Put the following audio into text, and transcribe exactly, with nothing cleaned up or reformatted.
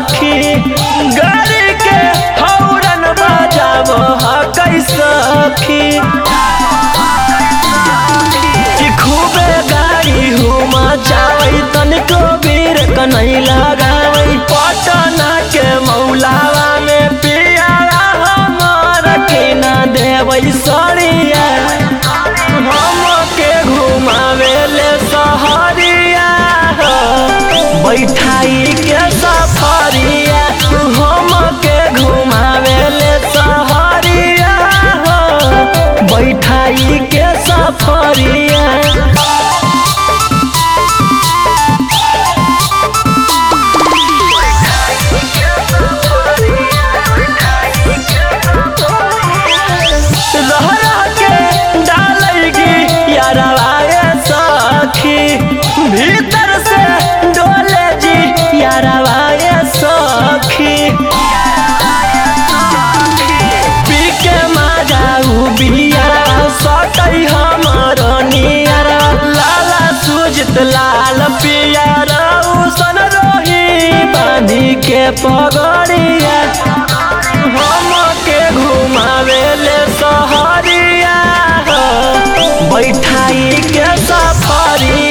सखी गाड़ी के हौरन बजाव हकै सखी कि खूबे गाड़ी हुमा जावै तनिको बीर कन्है लगावै पटना के मौलावा में पियारा हमर के ना देवै सड़िया हमके घुमावे ले सहरिया बैठाई के सफरिया हमके घुमावे ले सहरिया बैठाई के सफरिया भीतर से डोले जी यारवाए सखी पी के माजाऊ बियारा सटै हमर नियारा लाला सुजित लाल पियारा उसन रोही बांधी के पगड़िया हमके घुमावे ले सहरिया बैठाई के सफरिया।